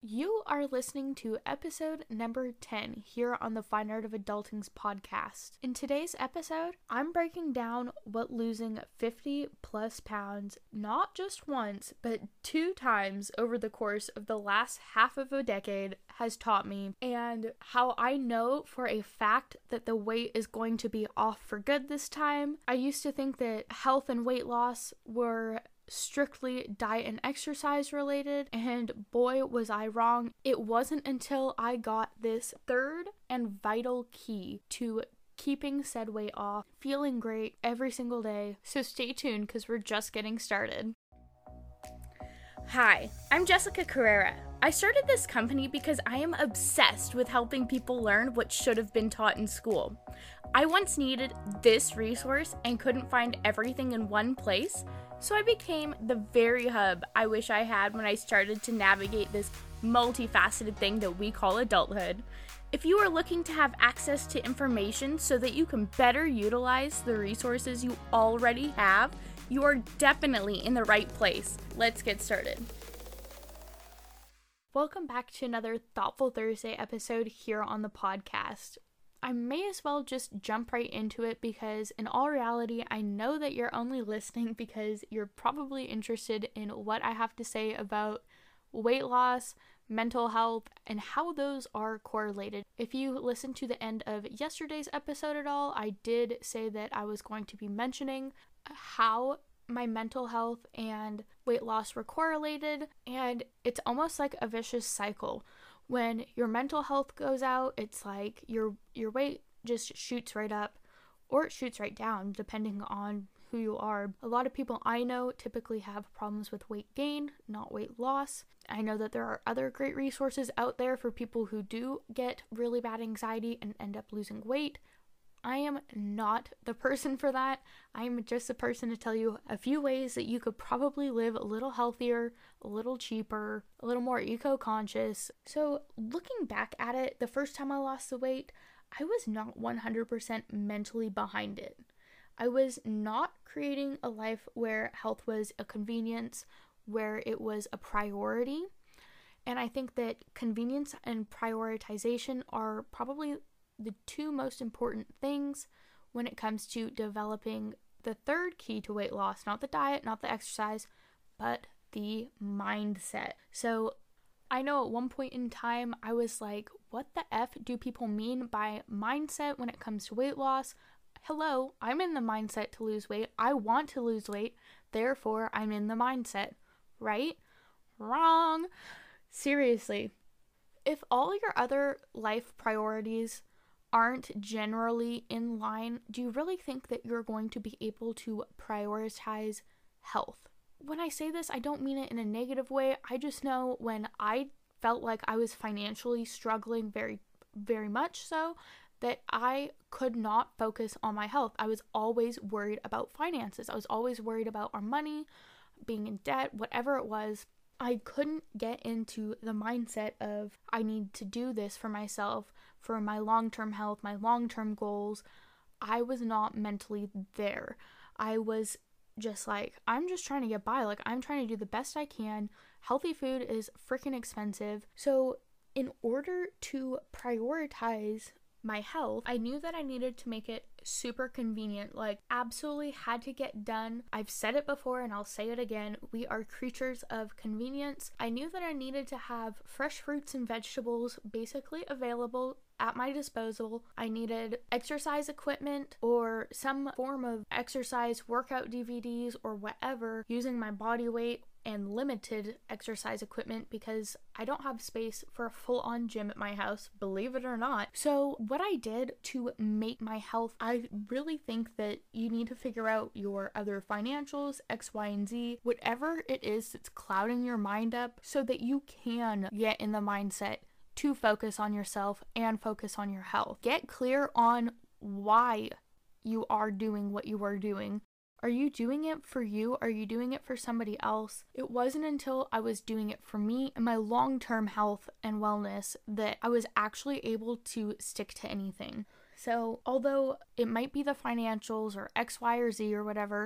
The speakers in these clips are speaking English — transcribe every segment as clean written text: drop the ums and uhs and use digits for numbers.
You are listening to episode number 10 here on the Fine Art of Adulting's podcast. In today's episode, I'm breaking down what losing 50 plus pounds, not just once, but 2 times over the course of the last half of a decade has taught me, and how I know for a fact that the weight is going to be off for good this time. I used to think that health and weight loss were strictly diet and exercise related, and boy was I wrong. It wasn't until I got this third and vital key to keeping said weight off, feeling great every single day. So stay tuned because we're just getting started. Hi, I'm Jessica Carrera. I started this company because I am obsessed with helping people learn what should have been taught in school. I once needed this resource and couldn't find everything in one place, so I became the very hub I wish I had when I started to navigate this multifaceted thing that we call adulthood. If you are looking to have access to information so that you can better utilize the resources you already have, you are definitely in the right place. Let's get started. Welcome back to another Thoughtful Thursday episode here on the podcast. I may as well just jump right into it because in all reality, I know that you're only listening because you're probably interested in what I have to say about weight loss, mental health, and how those are correlated. If you listened to the end of yesterday's episode at all, I did say that I was going to be mentioning how my mental health and weight loss were correlated, and it's almost like a vicious cycle. When your mental health goes out, it's like your weight just shoots right up, or it shoots right down, depending on who you are. A lot of people I know typically have problems with weight gain, not weight loss. I know that there are other great resources out there for people who do get really bad anxiety and end up losing weight. I am not the person for that. I am just the person to tell you a few ways that you could probably live a little healthier, a little cheaper, a little more eco-conscious. So looking back at it, the first time I lost the weight, I was not 100% mentally behind it. I was not creating a life where health was a convenience, where it was a priority. And I think that convenience and prioritization are probably the 2 most important things when it comes to developing the third key to weight loss, not the diet, not the exercise, but the mindset. So I know at one point in time, I was like, what the F do people mean by mindset when it comes to weight loss? Hello, I'm in the mindset to lose weight. I want to lose weight. Therefore, I'm in the mindset, right? Wrong. Seriously. If all your other life priorities aren't generally in line, do you really think that you're going to be able to prioritize health? When I say this, I don't mean it in a negative way. I just know when I felt like I was financially struggling very, very much so, that I could not focus on my health. I was always worried about finances. I was always worried about our money, being in debt, whatever it was. I couldn't get into the mindset of I need to do this for myself, for my long-term health, my long-term goals. I was not mentally there. I was just like, I'm just trying to get by. Like, I'm trying to do the best I can. Healthy food is freaking expensive. So in order to prioritize my health, I knew that I needed to make it super convenient, like absolutely had to get done. I've said it before and I'll say it again. We are creatures of convenience. I knew that I needed to have fresh fruits and vegetables basically available at my disposal. I needed exercise equipment or some form of exercise workout DVDs or whatever, using my body weight and limited exercise equipment because I don't have space for a full-on gym at my house, believe it or not. So what I did to make my health, I really think that you need to figure out your other financials, X, Y, and Z, whatever it is that's clouding your mind up so that you can get in the mindset to focus on yourself and focus on your health. Get clear on why you are doing what you are doing. Are you doing it for you? Are you doing it for somebody else? It wasn't until I was doing it for me and my long-term health and wellness that I was actually able to stick to anything. So although it might be the financials or X, Y, or Z or whatever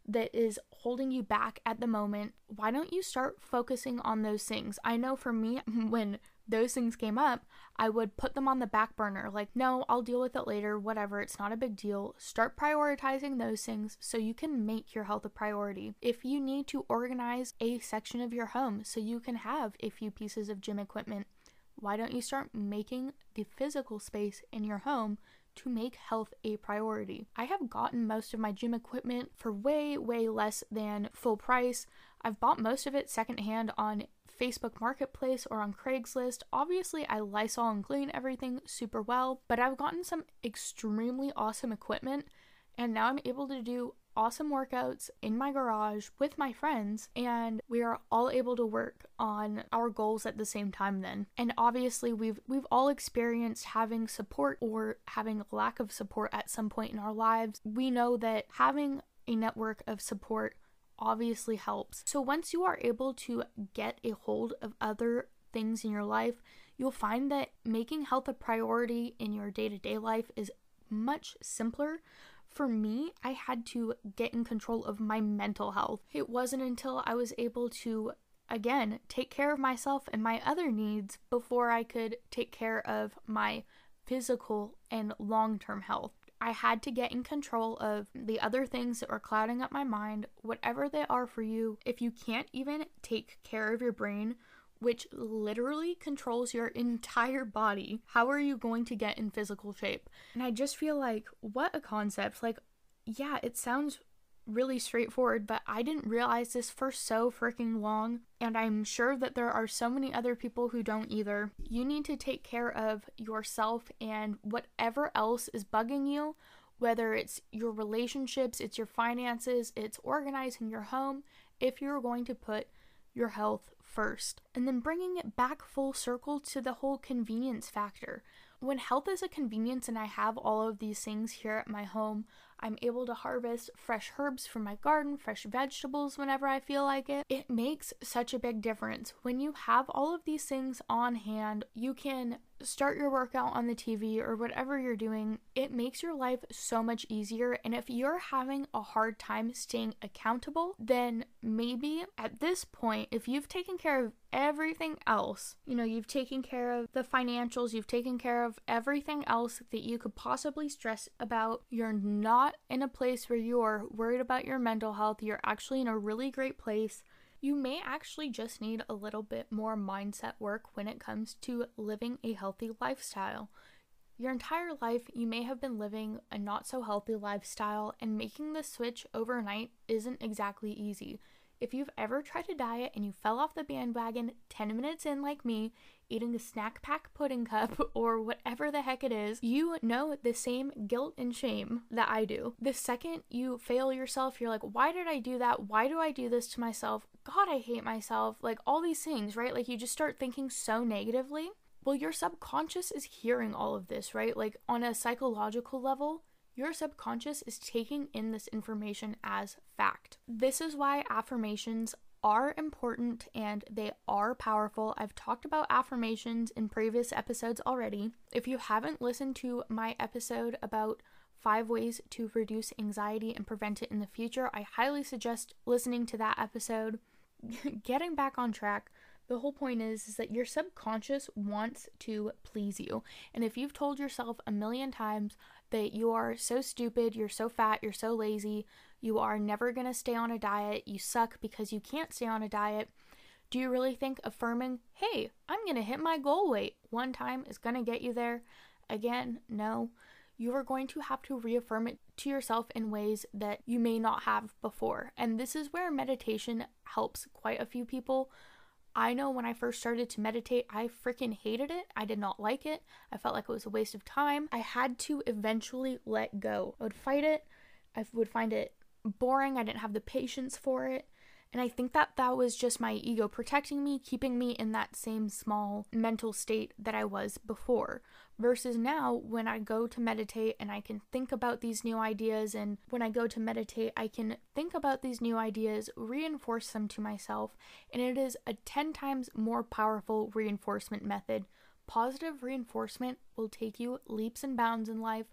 that is holding you back at the moment, why don't you start focusing on those things? I know for me, when those things came up, I would put them on the back burner. Like, no, I'll deal with it later, whatever, it's not a big deal. Start prioritizing those things so you can make your health a priority. If you need to organize a section of your home so you can have a few pieces of gym equipment, why don't you start making the physical space in your home to make health a priority? I have gotten most of my gym equipment for way, way less than full price. I've bought most of it secondhand on Facebook Marketplace or on Craigslist. Obviously, I Lysol and clean everything super well, but I've gotten some extremely awesome equipment, and now I'm able to do awesome workouts in my garage with my friends, and we are all able to work on our goals at the same time then. And obviously we've all experienced having support or having a lack of support at some point in our lives. We know that having a network of support obviously helps. So once you are able to get a hold of other things in your life, you'll find that making health a priority in your day-to-day life is much simpler. For me, I had to get in control of my mental health. It wasn't until I was able to, again, take care of myself and my other needs before I could take care of my physical and long-term health. I had to get in control of the other things that were clouding up my mind, whatever they are for you. If you can't even take care of your brain, which literally controls your entire body, how are you going to get in physical shape? And I just feel like, what a concept. Like, yeah, it sounds really straightforward, but I didn't realize this for so freaking long, and I'm sure that there are so many other people who don't either. You need to take care of yourself and whatever else is bugging you, whether it's your relationships, it's your finances, it's organizing your home, if you're going to put your health first. And then bringing it back full circle to the whole convenience factor. When health is a convenience and I have all of these things here at my home, I'm able to harvest fresh herbs from my garden, fresh vegetables whenever I feel like it. It makes such a big difference. When you have all of these things on hand, you can start your workout on the TV or whatever you're doing. It makes your life so much easier. And if you're having a hard time staying accountable, then maybe at this point, if you've taken care of everything else, you've taken care of the financials, you've taken care of everything else that you could possibly stress about, you're not in a place where you're worried about your mental health, you're actually in a really great place. You may actually just need a little bit more mindset work when it comes to living a healthy lifestyle. Your entire life, you may have been living a not so healthy lifestyle, and making the switch overnight isn't exactly easy. If you've ever tried to diet and you fell off the bandwagon 10 minutes in like me, eating a snack pack pudding cup or whatever the heck it is, you know the same guilt and shame that I do. The second you fail yourself, you're like, why did I do that? Why do I do this to myself? God, I hate myself. Like all these things, right? Like you just start thinking so negatively. Well, your subconscious is hearing all of this, right? Like on a psychological level, your subconscious is taking in this information as fact. This is why affirmations are important and they are powerful. I've talked about affirmations in previous episodes already. If you haven't listened to my episode about 5 ways to reduce anxiety and prevent it in the future, I highly suggest listening to that episode. Getting back on track, the whole point is that your subconscious wants to please you. And if you've told yourself a million times that you are so stupid, you're so fat, you're so lazy, you are never going to stay on a diet, you suck because you can't stay on a diet, do you really think affirming, hey, I'm going to hit my goal weight one time is going to get you there? Again, no. You are going to have to reaffirm it to yourself in ways that you may not have before. And this is where meditation helps quite a few people. I know when I first started to meditate, I freaking hated it. I did not like it. I felt like it was a waste of time. I had to eventually let go. I would fight it. I would find it boring. I didn't have the patience for it. And I think that was just my ego protecting me, keeping me in that same small mental state that I was before. Versus now, when I go to meditate and I can think about these new ideas, and when I go to meditate, I can think about these new ideas, reinforce them to myself, and it is a 10 times more powerful reinforcement method. Positive reinforcement will take you leaps and bounds in life.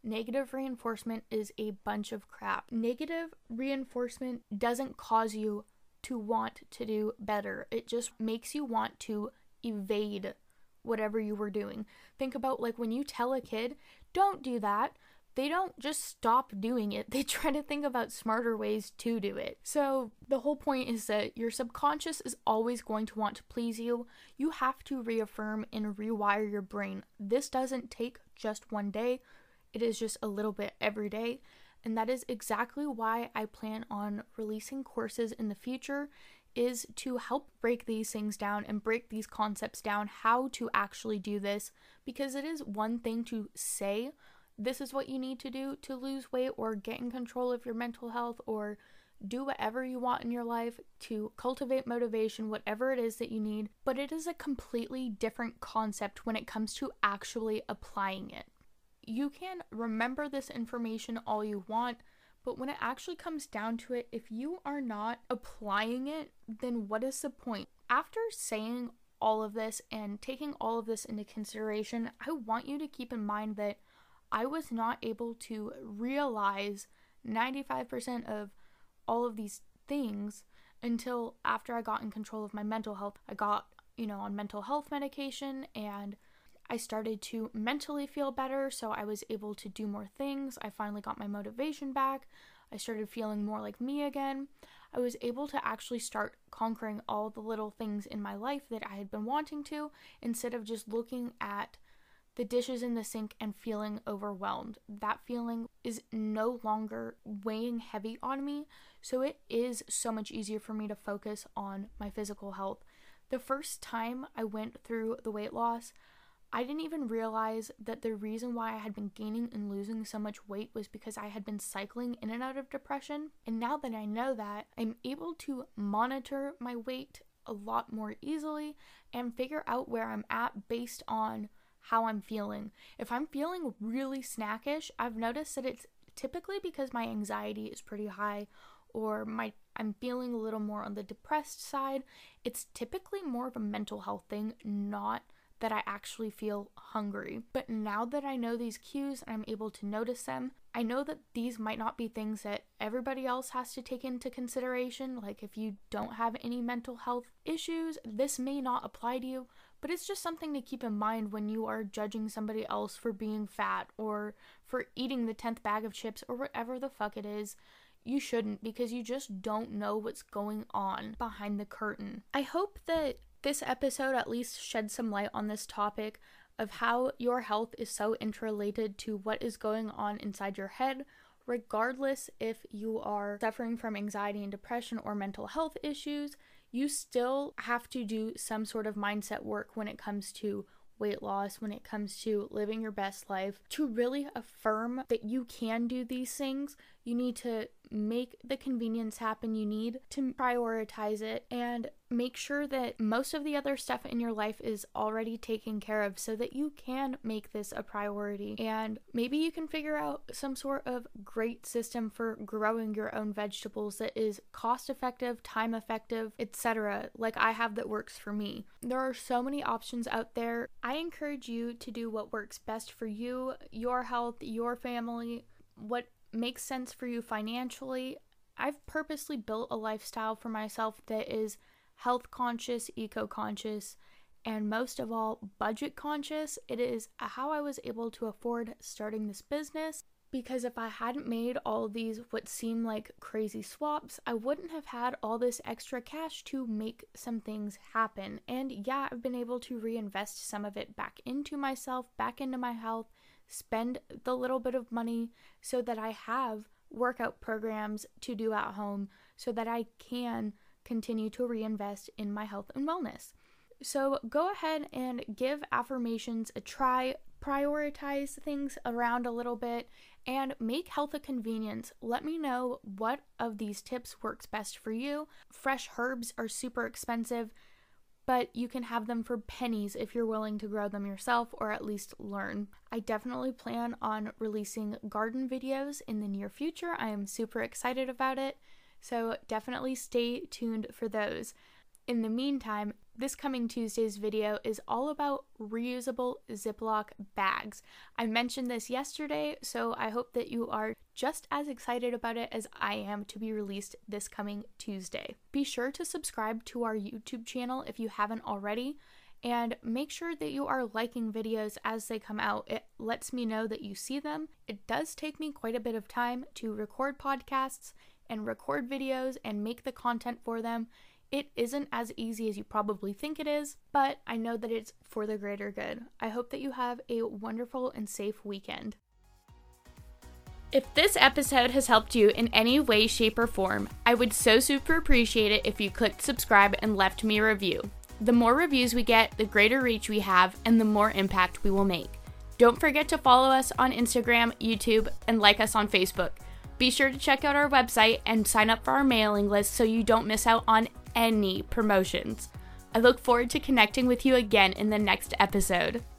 Negative reinforcement is a bunch of crap. Negative reinforcement doesn't cause you to want to do better. It just makes you want to evade whatever you were doing. Think about like when you tell a kid, don't do that, they don't just stop doing it. They try to think about smarter ways to do it. So the whole point is that your subconscious is always going to want to please you. You have to reaffirm and rewire your brain. This doesn't take just one day. It is just a little bit every day. And that is exactly why I plan on releasing courses in the future, is to help break these things down and break these concepts down, how to actually do this. Because it is one thing to say, this is what you need to do to lose weight or get in control of your mental health or do whatever you want in your life to cultivate motivation, whatever it is that you need. But it is a completely different concept when it comes to actually applying it. You can remember this information all you want, but when it actually comes down to it, if you are not applying it, then what is the point? After saying all of this and taking all of this into consideration, I want you to keep in mind that I was not able to realize 95% of all of these things until after I got in control of my mental health. I got, on mental health medication, and I started to mentally feel better, so I was able to do more things. I finally got my motivation back. I started feeling more like me again. I was able to actually start conquering all the little things in my life that I had been wanting to, instead of just looking at the dishes in the sink and feeling overwhelmed. That feeling is no longer weighing heavy on me, so it is so much easier for me to focus on my physical health. The first time I went through the weight loss, I didn't even realize that the reason why I had been gaining and losing so much weight was because I had been cycling in and out of depression. And now that I know that, I'm able to monitor my weight a lot more easily and figure out where I'm at based on how I'm feeling. If I'm feeling really snackish, I've noticed that it's typically because my anxiety is pretty high, or I'm feeling a little more on the depressed side. It's typically more of a mental health thing, not that I actually feel hungry. But now that I know these cues and I'm able to notice them, I know that these might not be things that everybody else has to take into consideration. Like if you don't have any mental health issues, this may not apply to you, but it's just something to keep in mind when you are judging somebody else for being fat or for eating the 10th bag of chips or whatever the fuck it is. You shouldn't, because you just don't know what's going on behind the curtain. I hope that this episode at least sheds some light on this topic of how your health is so interrelated to what is going on inside your head, regardless if you are suffering from anxiety and depression or mental health issues. You still have to do some sort of mindset work when it comes to weight loss, when it comes to living your best life. To really affirm that you can do these things, you need to make the convenience happen. You need to prioritize it and make sure that most of the other stuff in your life is already taken care of so that you can make this a priority. And maybe you can figure out some sort of great system for growing your own vegetables that is cost effective, time effective, etc. like I have that works for me. There are so many options out there. I encourage you to do what works best for you, your health, your family, what makes sense for you financially. I've purposely built a lifestyle for myself that is health conscious, eco conscious, and most of all, budget conscious. It is how I was able to afford starting this business, because if I hadn't made all these what seem like crazy swaps, I wouldn't have had all this extra cash to make some things happen. And yeah, I've been able to reinvest some of it back into myself, back into my health, spend the little bit of money so that I have workout programs to do at home so that I can continue to reinvest in my health and wellness. So go ahead and give affirmations a try, prioritize things around a little bit, and make health a convenience. Let me know what of these tips works best for you. Fresh herbs are super expensive, but you can have them for pennies if you're willing to grow them yourself or at least learn. I definitely plan on releasing garden videos in the near future. I am super excited about it, so definitely stay tuned for those. In the meantime, this coming Tuesday's video is all about reusable Ziploc bags. I mentioned this yesterday, so I hope that you are just as excited about it as I am to be released this coming Tuesday. Be sure to subscribe to our YouTube channel if you haven't already, and make sure that you are liking videos as they come out. It lets me know that you see them. It does take me quite a bit of time to record podcasts and record videos and make the content for them. It isn't as easy as you probably think it is, but I know that it's for the greater good. I hope that you have a wonderful and safe weekend. If this episode has helped you in any way, shape, or form, I would so super appreciate it if you clicked subscribe and left me a review. The more reviews we get, the greater reach we have, and the more impact we will make. Don't forget to follow us on Instagram, YouTube, and like us on Facebook. Be sure to check out our website and sign up for our mailing list so you don't miss out on any promotions. I look forward to connecting with you again in the next episode.